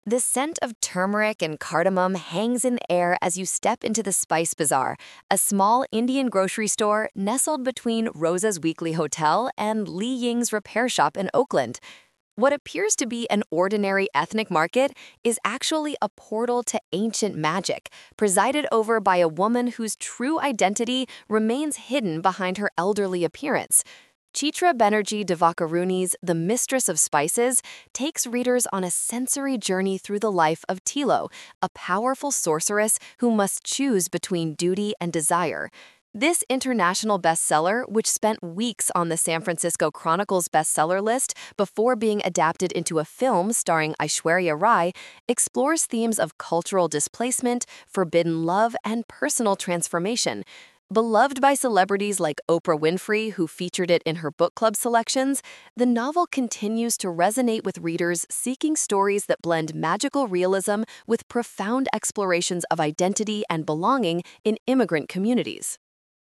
The scent of turmeric and cardamom hangs in the air as you step into the Spice Bazaar, a small Indian grocery store nestled between Rosa's Weekly Hotel and Li Ying's repair shop in Oakland. What appears to be an ordinary ethnic market is actually a portal to ancient magic, presided over by a woman whose true identity remains hidden behind her elderly appearance. Chitra Banerjee Divakaruni's The Mistress of Spices takes readers on a sensory journey through the life of Tilo, a powerful sorceress who must choose between duty and desire. This international bestseller, which spent weeks on the San Francisco Chronicle's bestseller list before being adapted into a film starring Aishwarya Rai, explores themes of cultural displacement, forbidden love, and personal transformation. Beloved by celebrities like Oprah Winfrey, who featured it in her book club selections, the novel continues to resonate with readers seeking stories that blend magical realism with profound explorations of identity and belonging in immigrant communities.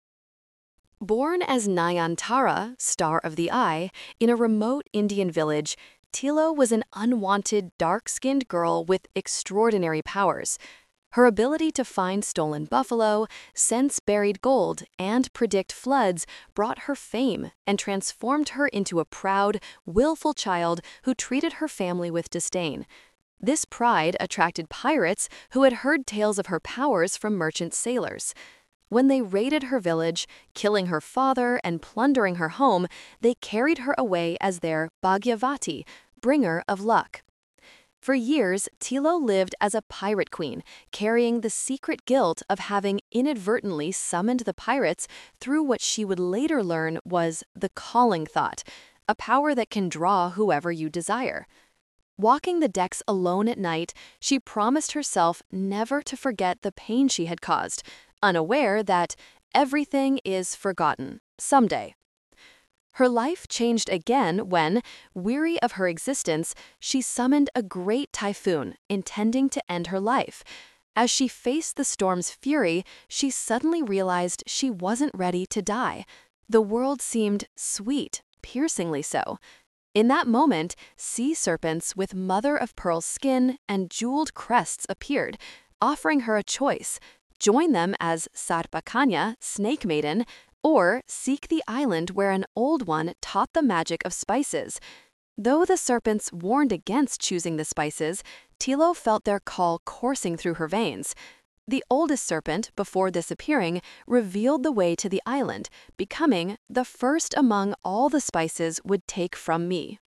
Born as Nayantara, Star of the Eye, in a remote Indian village, Tilo was an unwanted, dark-skinned girl with extraordinary powers. Her ability to find stolen buffalo, sense buried gold, and predict floods brought her fame and transformed her into a proud, willful child who treated her family with disdain. This pride attracted pirates who had heard tales of her powers from merchant sailors. When they raided her village, killing her father and plundering her home, they carried her away as their Bhagyavati, bringer of luck. For years, Tilo lived as a pirate queen, carrying the secret guilt of having inadvertently summoned the pirates through what she would later learn was the calling thought, a power that can draw whoever you desire. Walking the decks alone at night, she promised herself never to forget the pain she had caused, unaware that everything is forgotten someday. Her life changed again when, weary of her existence, she summoned a great typhoon, intending to end her life. As she faced the storm's fury, she suddenly realized she wasn't ready to die. The world seemed sweet, piercingly so. In that moment, sea serpents with mother-of-pearl skin and jeweled crests appeared, offering her a choice: join them as Sarpakanya, Snake Maiden, or seek the island where an old one taught the magic of spices. Though the serpents warned against choosing the spices, Tilo felt their call coursing through her veins. The oldest serpent, before disappearing, revealed the way to the island, becoming the first among all the spices would take from me.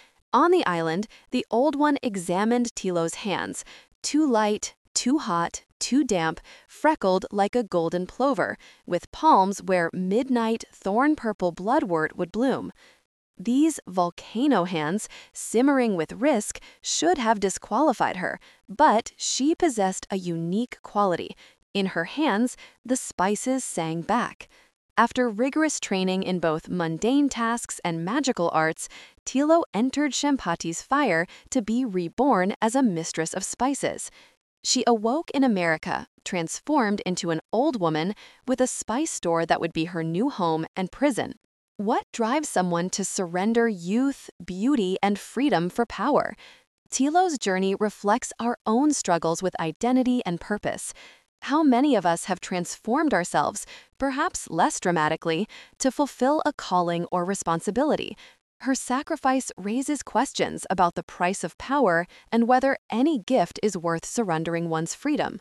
On the island, the old one examined Tilo's hands, too light, too hot, too damp, freckled like a golden plover, with palms where midnight thorn-purple bloodwort would bloom. These volcano hands, simmering with risk, should have disqualified her, but she possessed a unique quality. In her hands, the spices sang back. After rigorous training in both mundane tasks and magical arts, Tilo entered Shampati's fire to be reborn as a mistress of spices. She awoke in America, transformed into an old woman with a spice store that would be her new home and prison. What drives someone to surrender youth, beauty, and freedom for power? Tilo's journey reflects our own struggles with identity and purpose. How many of us have transformed ourselves, perhaps less dramatically, to fulfill a calling or responsibility? Her sacrifice raises questions about the price of power and whether any gift is worth surrendering one's freedom.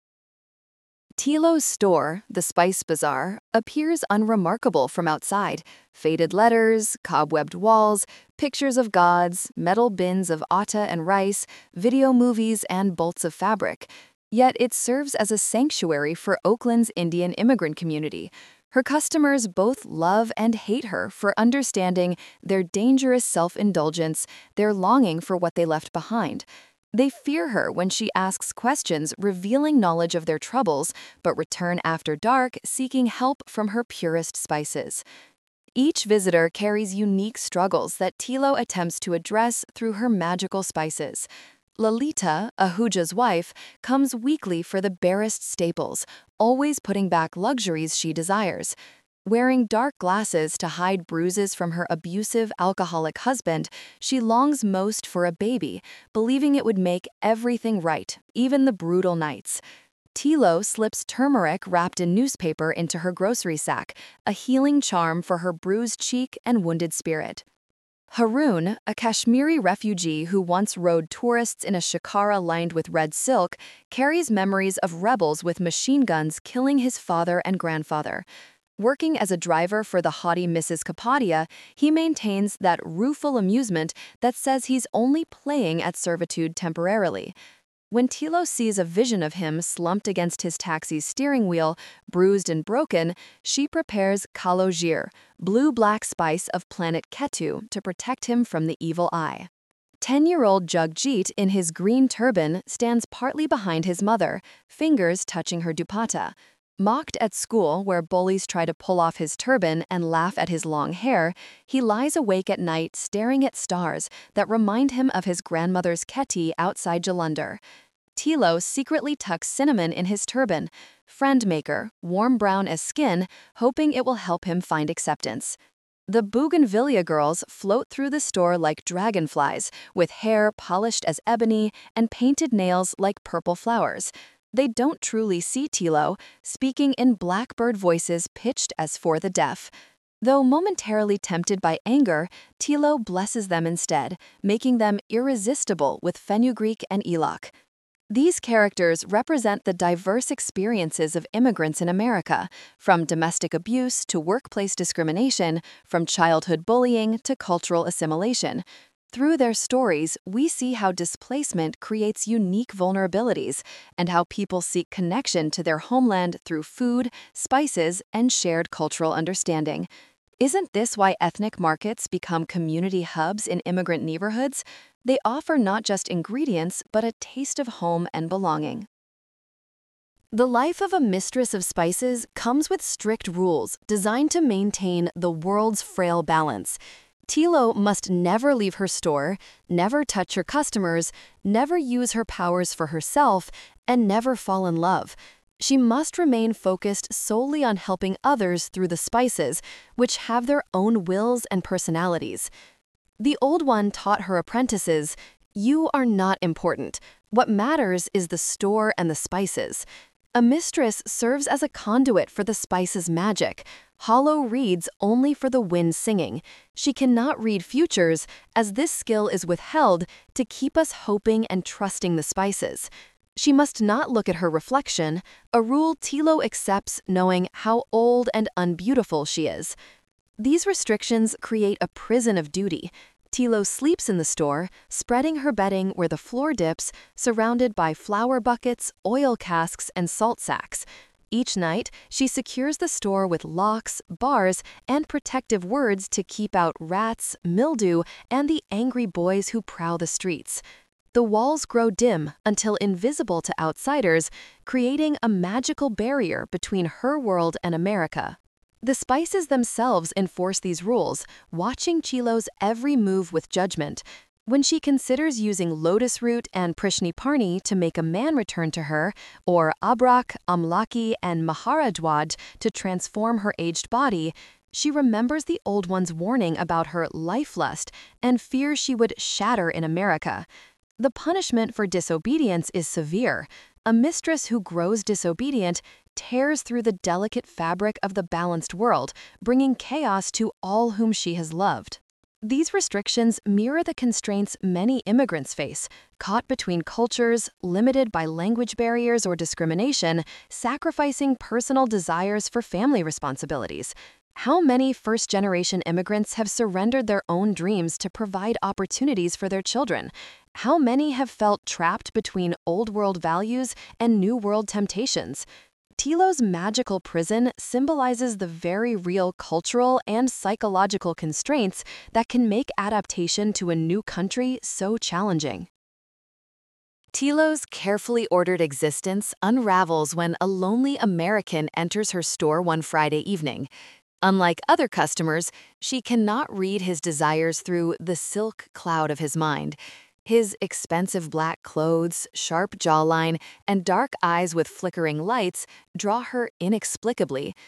Tilo's store, the Spice Bazaar, appears unremarkable from outside. Faded letters, cobwebbed walls, pictures of gods, metal bins of atta and rice, video movies, and bolts of fabric. Yet it serves as a sanctuary for Oakland's Indian immigrant community. Her customers both love and hate her for understanding their dangerous self-indulgence, their longing for what they left behind. They fear her when she asks questions revealing knowledge of their troubles, but return after dark seeking help from her purest spices. Each visitor carries unique struggles that Tilo attempts to address through her magical spices. Lalita, Ahuja's wife, comes weekly for the barest staples, always putting back luxuries she desires. Wearing dark glasses to hide bruises from her abusive alcoholic husband, she longs most for a baby, believing it would make everything right, even the brutal nights. Tilo slips turmeric wrapped in newspaper into her grocery sack, a healing charm for her bruised cheek and wounded spirit. Haroon, a Kashmiri refugee who once rode tourists in a shikara lined with red silk, carries memories of rebels with machine guns killing his father and grandfather. Working as a driver for the haughty Mrs. Kapadia, he maintains that rueful amusement that says he's only playing at servitude temporarily. When Tilo sees a vision of him slumped against his taxi's steering wheel, bruised and broken, she prepares Kalo Jir, blue-black spice of planet Ketu, to protect him from the evil eye. 10-year-old Jagjit in his green turban stands partly behind his mother, fingers touching her dupatta. Mocked at school where bullies try to pull off his turban and laugh at his long hair, he lies awake at night staring at stars that remind him of his grandmother's Keti outside Jalandhar. Tilo secretly tucks cinnamon in his turban, friend maker, warm brown as skin, hoping it will help him find acceptance. The Bougainvillea girls float through the store like dragonflies, with hair polished as ebony and painted nails like purple flowers. They don't truly see Tilo, speaking in blackbird voices pitched as for the deaf. Though momentarily tempted by anger, Tilo blesses them instead, making them irresistible with fenugreek and ilok. These characters represent the diverse experiences of immigrants in America, from domestic abuse to workplace discrimination, from childhood bullying to cultural assimilation. Through their stories, we see how displacement creates unique vulnerabilities and how people seek connection to their homeland through food, spices, and shared cultural understanding. Isn't this why ethnic markets become community hubs in immigrant neighborhoods? They offer not just ingredients, but a taste of home and belonging. The life of a mistress of spices comes with strict rules designed to maintain the world's frail balance. Tilo must never leave her store, never touch her customers, never use her powers for herself, and never fall in love. She must remain focused solely on helping others through the spices, which have their own wills and personalities. The Old One taught her apprentices, "You are not important. What matters is the store and the spices." A mistress serves as a conduit for the spice's magic. Hollow reads only for the wind singing. She cannot read futures, as this skill is withheld to keep us hoping and trusting the spices. She must not look at her reflection, a rule Tilo accepts knowing how old and unbeautiful she is. These restrictions create a prison of duty. Tilo sleeps in the store, spreading her bedding where the floor dips, surrounded by flour buckets, oil casks, and salt sacks. Each night, she secures the store with locks, bars, and protective words to keep out rats, mildew, and the angry boys who prowl the streets. The walls grow dim until invisible to outsiders, creating a magical barrier between her world and America. The spices themselves enforce these rules, watching Tilo's every move with judgment. When she considers using lotus root and Prishni Parni to make a man return to her, or Abrak, Amlaki, and Maharadwaj to transform her aged body, she remembers the Old One's warning about her life lust and fears she would shatter in America. The punishment for disobedience is severe. A mistress who grows disobedient tears through the delicate fabric of the balanced world, bringing chaos to all whom she has loved. These restrictions mirror the constraints many immigrants face, caught between cultures, limited by language barriers or discrimination, sacrificing personal desires for family responsibilities. How many first-generation immigrants have surrendered their own dreams to provide opportunities for their children? How many have felt trapped between old-world values and new-world temptations? Tilo's magical prison symbolizes the very real cultural and psychological constraints that can make adaptation to a new country so challenging. Tilo's carefully ordered existence unravels when a lonely American enters her store one Friday evening. Unlike other customers, she cannot read his desires through the silk cloud of his mind. His expensive black clothes, sharp jawline, and dark eyes with flickering lights draw her inexplicably.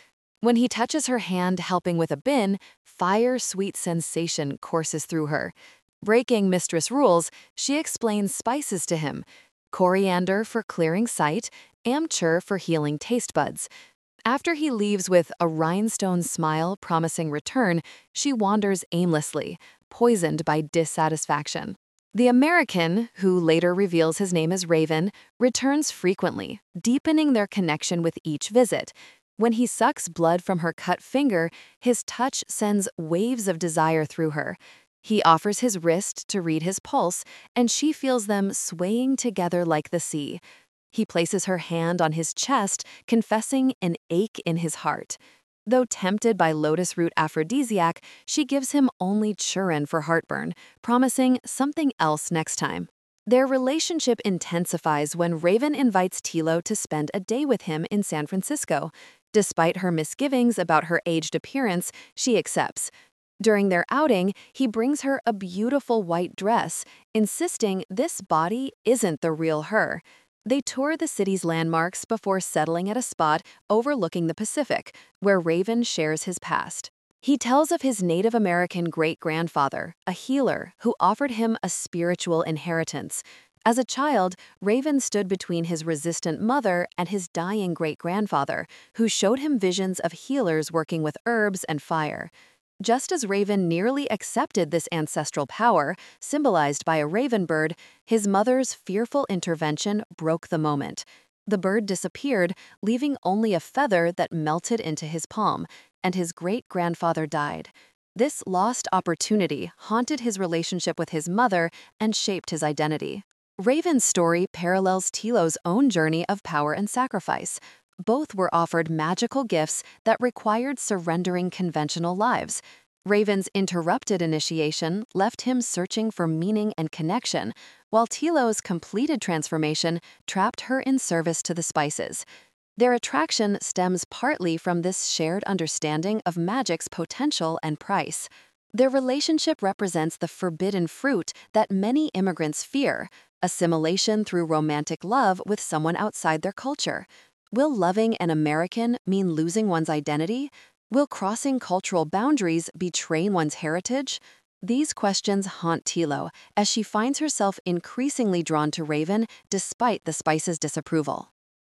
When he touches her hand helping with a bin, fire-sweet sensation courses through her. Breaking mistress rules, she explains spices to him: coriander for clearing sight, amchur for healing taste buds. After he leaves with a rhinestone smile promising return, she wanders aimlessly, poisoned by dissatisfaction. The American, who later reveals his name as Raven, returns frequently, deepening their connection with each visit. When he sucks blood from her cut finger, his touch sends waves of desire through her. He offers his wrist to read his pulse, and she feels them swaying together like the sea. He places her hand on his chest, confessing an ache in his heart. Though tempted by lotus root aphrodisiac, she gives him only churin for heartburn, promising something else next time. Their relationship intensifies when Raven invites Tilo to spend a day with him in San Francisco. Despite her misgivings about her aged appearance, she accepts. During their outing, he brings her a beautiful white dress, insisting this body isn't the real her. They tour the city's landmarks before settling at a spot overlooking the Pacific, where Raven shares his past. He tells of his Native American great-grandfather, a healer, who offered him a spiritual inheritance. As a child, Raven stood between his resistant mother and his dying great-grandfather, who showed him visions of healers working with herbs and fire. Just as Raven nearly accepted this ancestral power, symbolized by a raven bird, his mother's fearful intervention broke the moment. The bird disappeared, leaving only a feather that melted into his palm, and his great-grandfather died. This lost opportunity haunted his relationship with his mother and shaped his identity. Raven's story parallels Tilo's own journey of power and sacrifice. Both were offered magical gifts that required surrendering conventional lives. Raven's interrupted initiation left him searching for meaning and connection, while Tilo's completed transformation trapped her in service to the spices. Their attraction stems partly from this shared understanding of magic's potential and price. Their relationship represents the forbidden fruit that many immigrants fear: assimilation through romantic love with someone outside their culture. Will loving an American mean losing one's identity? Will crossing cultural boundaries betray one's heritage? These questions haunt Tilo as she finds herself increasingly drawn to Raven despite the spice's disapproval.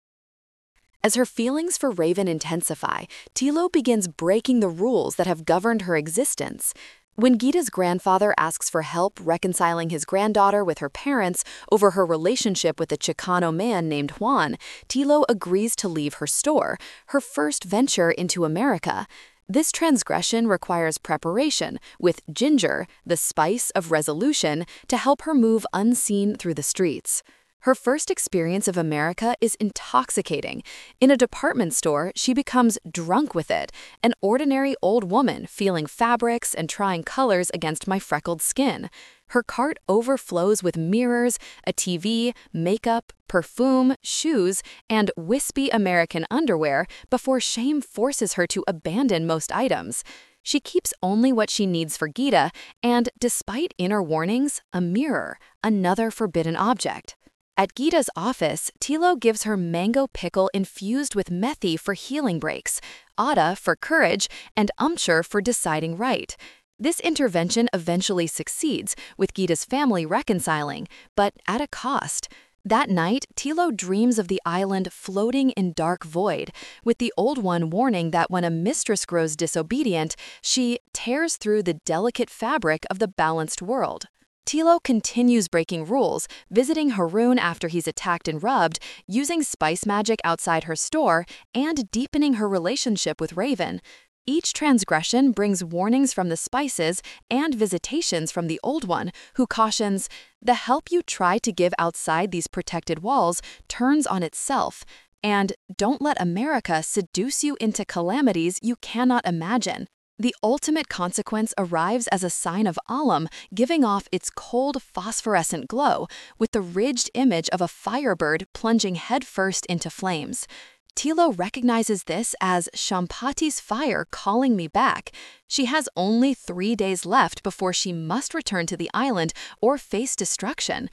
As her feelings for Raven intensify, Tilo begins breaking the rules that have governed her existence. When Gita's grandfather asks for help reconciling his granddaughter with her parents over her relationship with a Chicano man named Juan, Tilo agrees to leave her store, her first venture into America. This transgression requires preparation, with ginger, the spice of resolution, to help her move unseen through the streets. Her first experience of America is intoxicating. In a department store, she becomes drunk with it, an ordinary old woman feeling fabrics and trying colors against my freckled skin. Her cart overflows with mirrors, a TV, makeup, perfume, shoes, and wispy American underwear before shame forces her to abandon most items. She keeps only what she needs for Gita, and despite inner warnings, a mirror, another forbidden object. At Gita's office, Tilo gives her mango pickle infused with methi for healing breaks, Ada for courage, and amchur for deciding right. This intervention eventually succeeds, with Gita's family reconciling, but at a cost. That night, Tilo dreams of the island floating in dark void, with the Old One warning that when a mistress grows disobedient, she tears through the delicate fabric of the balanced world. Tilo continues breaking rules, visiting Haroon after he's attacked and rubbed, using spice magic outside her store, and deepening her relationship with Raven. Each transgression brings warnings from the spices and visitations from the Old One, who cautions, "The help you try to give outside these protected walls turns on itself," and "Don't let America seduce you into calamities you cannot imagine." The ultimate consequence arrives as a sign of Alam giving off its cold phosphorescent glow, with the ridged image of a firebird plunging headfirst into flames. Tilo recognizes this as Shampati's fire calling me back. She has only 3 days left before she must return to the island or face destruction.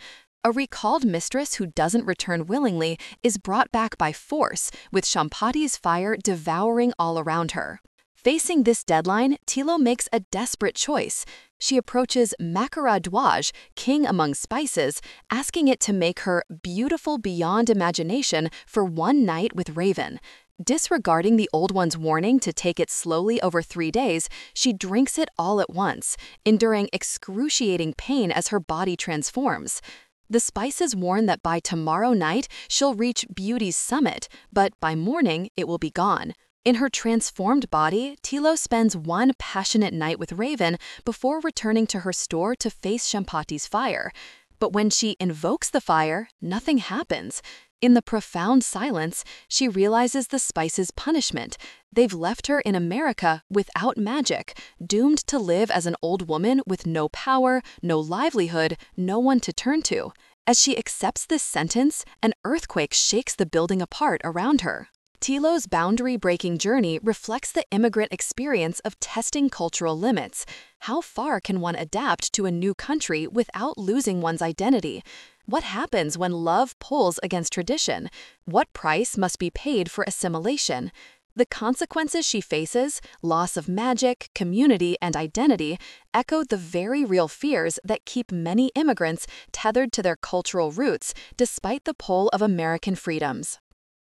A recalled mistress who doesn't return willingly is brought back by force, with Champati's fire devouring all around her. Facing this deadline, Tilo makes a desperate choice. She approaches Makara Dwaj, king among spices, asking it to make her beautiful beyond imagination for one night with Raven. Disregarding the Old One's warning to take it slowly over 3 days, she drinks it all at once, enduring excruciating pain as her body transforms. The spices warn that by tomorrow night she'll reach beauty's summit, but by morning it will be gone. In her transformed body, Tilo spends one passionate night with Raven before returning to her store to face Champati's fire. But when she invokes the fire, nothing happens. In the profound silence, she realizes the spices' punishment. They've left her in America without magic, doomed to live as an old woman with no power, no livelihood, no one to turn to. As she accepts this sentence, an earthquake shakes the building apart around her. Tilo's boundary-breaking journey reflects the immigrant experience of testing cultural limits. How far can one adapt to a new country without losing one's identity? What happens when love pulls against tradition? What price must be paid for assimilation? The consequences she faces, loss of magic, community, and identity, echo the very real fears that keep many immigrants tethered to their cultural roots despite the pull of American freedoms.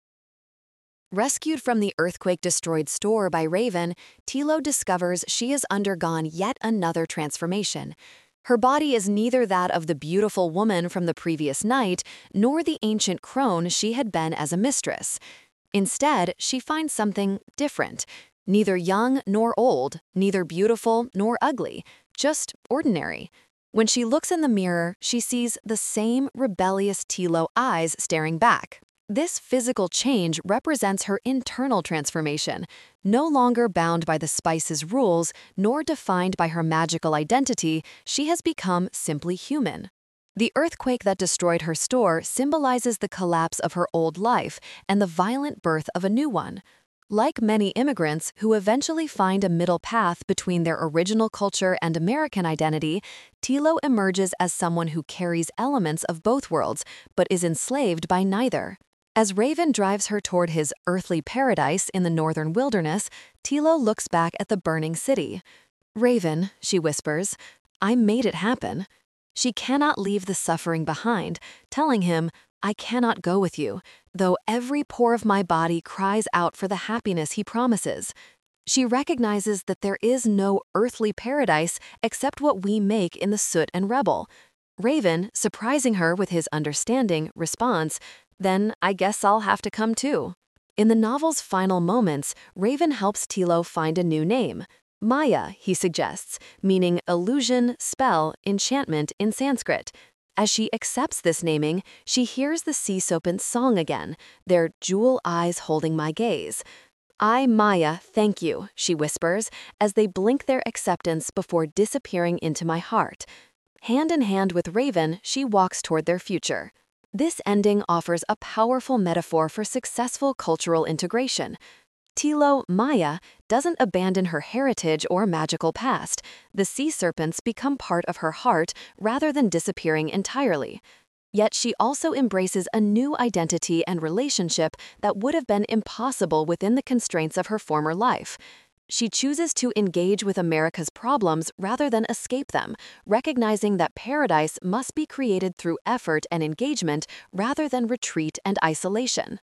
Rescued from the earthquake-destroyed store by Raven, Tilo discovers she has undergone yet another transformation. Her body is neither that of the beautiful woman from the previous night, nor the ancient crone she had been as a mistress. Instead, she finds something different. Neither young nor old, neither beautiful nor ugly, just ordinary. When she looks in the mirror, she sees the same rebellious Tilo eyes staring back. This physical change represents her internal transformation, no longer bound by the spice's rules nor defined by her magical identity. She has become simply human. The earthquake that destroyed her store symbolizes the collapse of her old life and the violent birth of a new one. Like many immigrants who eventually find a middle path between their original culture and American identity, Tilo emerges as someone who carries elements of both worlds but is enslaved by neither. As Raven drives her toward his earthly paradise in the northern wilderness, Tilo looks back at the burning city. "Raven," she whispers, "I made it happen." She cannot leave the suffering behind, telling him, "I cannot go with you, though every pore of my body cries out for the happiness he promises." She recognizes that there is no earthly paradise except what we make in the soot and rubble. Raven, surprising her with his understanding, responds, "Then I guess I'll have to come too." In the novel's final moments, Raven helps Tilo find a new name. Maya, he suggests, meaning illusion, spell, enchantment in Sanskrit. As she accepts this naming, she hears the sea serpent's song again, their jewel eyes holding my gaze. "I, Maya, thank you," she whispers, as they blink their acceptance before disappearing into my heart. Hand in hand with Raven, she walks toward their future. This ending offers a powerful metaphor for successful cultural integration. Tilo, Maya, doesn't abandon her heritage or magical past. The sea serpents become part of her heart rather than disappearing entirely. Yet she also embraces a new identity and relationship that would have been impossible within the constraints of her former life. She chooses to engage with America's problems rather than escape them, recognizing that paradise must be created through effort and engagement rather than retreat and isolation.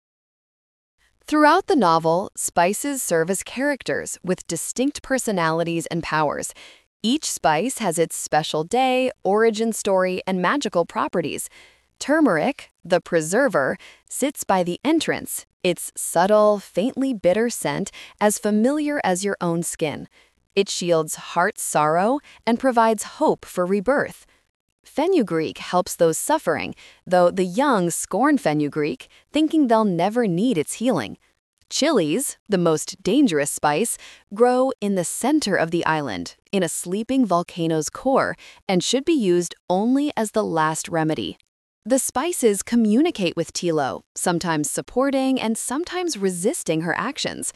Throughout the novel, spices serve as characters with distinct personalities and powers. Each spice has its special day, origin story, and magical properties. Turmeric, the preserver, sits by the entrance, its subtle, faintly bitter scent as familiar as your own skin. It shields heart sorrow and provides hope for rebirth. Fenugreek helps those suffering, though the young scorn fenugreek, thinking they'll never need its healing. Chilies, the most dangerous spice, grow in the center of the island, in a sleeping volcano's core, and should be used only as the last remedy. The spices communicate with Tilo, sometimes supporting and sometimes resisting her actions.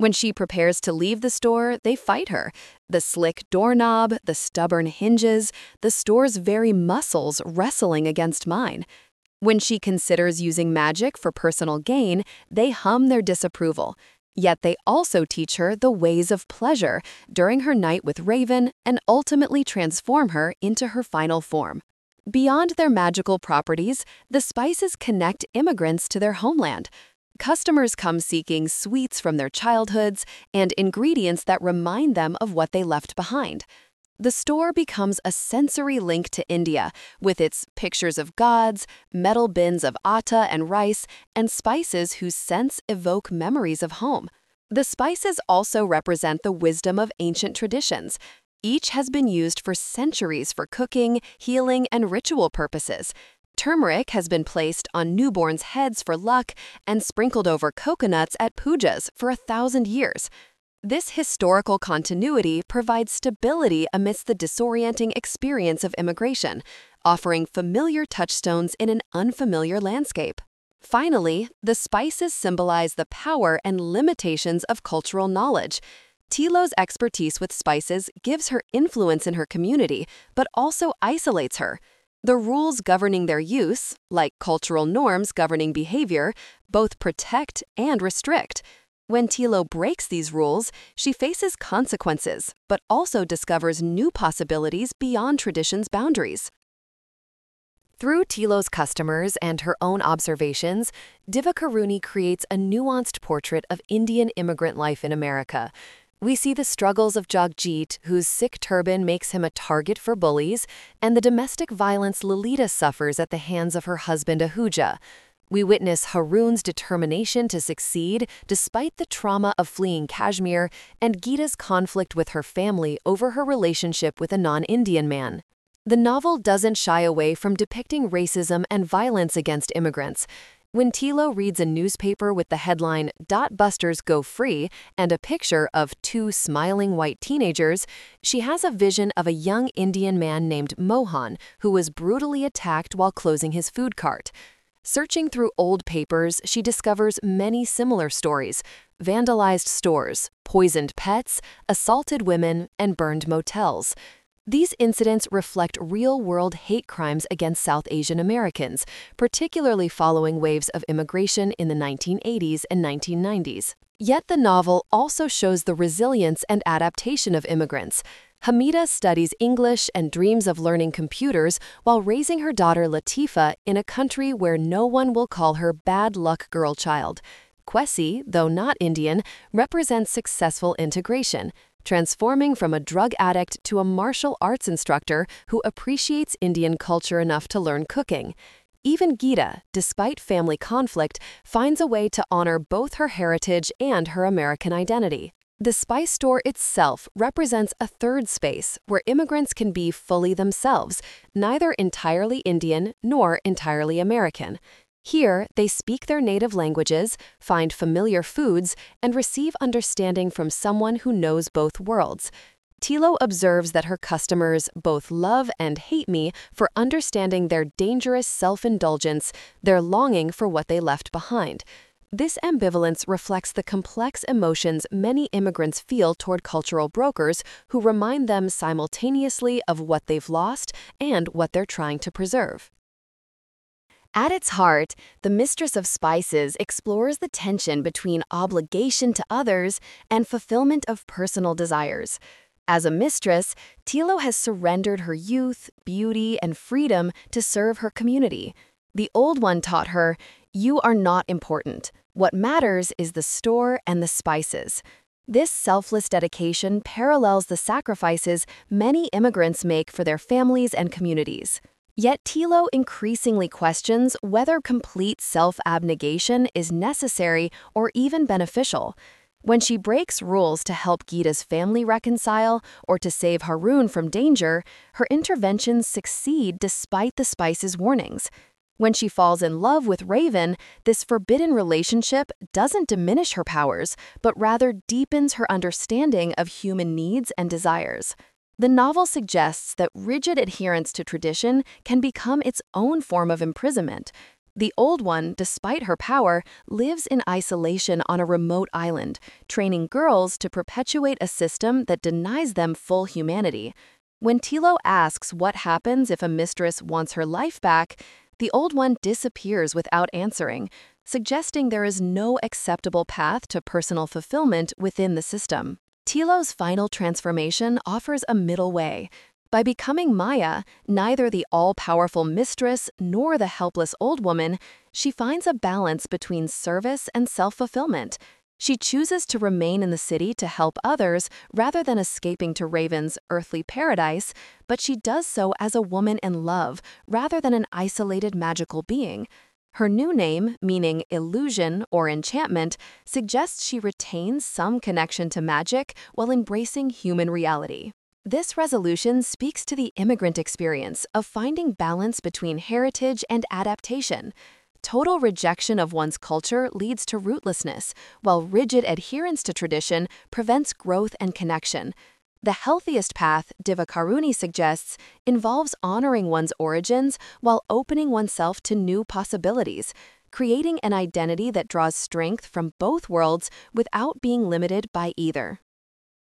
When she prepares to leave the store, they fight her. The slick doorknob, the stubborn hinges, the store's very muscles wrestling against mine. When she considers using magic for personal gain, they hum their disapproval. Yet they also teach her the ways of pleasure during her night with Raven and ultimately transform her into her final form. Beyond their magical properties, the spices connect immigrants to their homeland. Customers come seeking sweets from their childhoods and ingredients that remind them of what they left behind. The store becomes a sensory link to India, with its pictures of gods, metal bins of atta and rice, and spices whose scents evoke memories of home. The spices also represent the wisdom of ancient traditions. Each has been used for centuries for cooking, healing, and ritual purposes. Turmeric has been placed on newborns' heads for luck and sprinkled over coconuts at pujas for 1,000 years. This historical continuity provides stability amidst the disorienting experience of immigration, offering familiar touchstones in an unfamiliar landscape. Finally, the spices symbolize the power and limitations of cultural knowledge. Tilo's expertise with spices gives her influence in her community, but also isolates her. The rules governing their use, like cultural norms governing behavior, both protect and restrict. When Tilo breaks these rules, she faces consequences, but also discovers new possibilities beyond tradition's boundaries. Through Tilo's customers and her own observations, Divika Rooney creates a nuanced portrait of Indian immigrant life in America. We see the struggles of Jagjit, whose Sikh turban makes him a target for bullies, and the domestic violence Lalita suffers at the hands of her husband Ahuja. We witness Haroon's determination to succeed despite the trauma of fleeing Kashmir and Geeta's conflict with her family over her relationship with a non-Indian man. The novel doesn't shy away from depicting racism and violence against immigrants. When Tilo reads a newspaper with the headline, "Dot Busters Go Free," and a picture of two smiling white teenagers, she has a vision of a young Indian man named Mohan who was brutally attacked while closing his food cart. Searching through old papers, she discovers many similar stories: vandalized stores, poisoned pets, assaulted women, and burned motels. These incidents reflect real-world hate crimes against South Asian Americans, particularly following waves of immigration in the 1980s and 1990s. Yet the novel also shows the resilience and adaptation of immigrants. Hamida studies English and dreams of learning computers while raising her daughter Latifa in a country where no one will call her bad luck girl child. Kwesi, though not Indian, represents successful integration, transforming from a drug addict to a martial arts instructor who appreciates Indian culture enough to learn cooking. Even Geeta, despite family conflict, finds a way to honor both her heritage and her American identity. The spice store itself represents a third space where immigrants can be fully themselves, neither entirely Indian nor entirely American. Here, they speak their native languages, find familiar foods, and receive understanding from someone who knows both worlds. Tilo observes that her customers both love and hate me for understanding their dangerous self-indulgence, their longing for what they left behind. This ambivalence reflects the complex emotions many immigrants feel toward cultural brokers who remind them simultaneously of what they've lost and what they're trying to preserve. At its heart, The Mistress of Spices explores the tension between obligation to others and fulfillment of personal desires. As a mistress, Tilo has surrendered her youth, beauty, and freedom to serve her community. The Old One taught her, "You are not important. What matters is the store and the spices." This selfless dedication parallels the sacrifices many immigrants make for their families and communities. Yet Tilo increasingly questions whether complete self-abnegation is necessary or even beneficial. When she breaks rules to help Geeta's family reconcile or to save Haroon from danger, her interventions succeed despite the spice's warnings. When she falls in love with Raven, this forbidden relationship doesn't diminish her powers, but rather deepens her understanding of human needs and desires. The novel suggests that rigid adherence to tradition can become its own form of imprisonment. The Old One, despite her power, lives in isolation on a remote island, training girls to perpetuate a system that denies them full humanity. When Tilo asks what happens if a mistress wants her life back, the Old One disappears without answering, suggesting there is no acceptable path to personal fulfillment within the system. Tilo's final transformation offers a middle way. By becoming Maya, neither the all-powerful mistress nor the helpless old woman, she finds a balance between service and self-fulfillment. She chooses to remain in the city to help others rather than escaping to Raven's earthly paradise, but she does so as a woman in love rather than an isolated magical being. Her new name, meaning illusion or enchantment, suggests she retains some connection to magic while embracing human reality. This resolution speaks to the immigrant experience of finding balance between heritage and adaptation. Total rejection of one's culture leads to rootlessness, while rigid adherence to tradition prevents growth and connection. The healthiest path, Divakaruni suggests, involves honoring one's origins while opening oneself to new possibilities, creating an identity that draws strength from both worlds without being limited by either.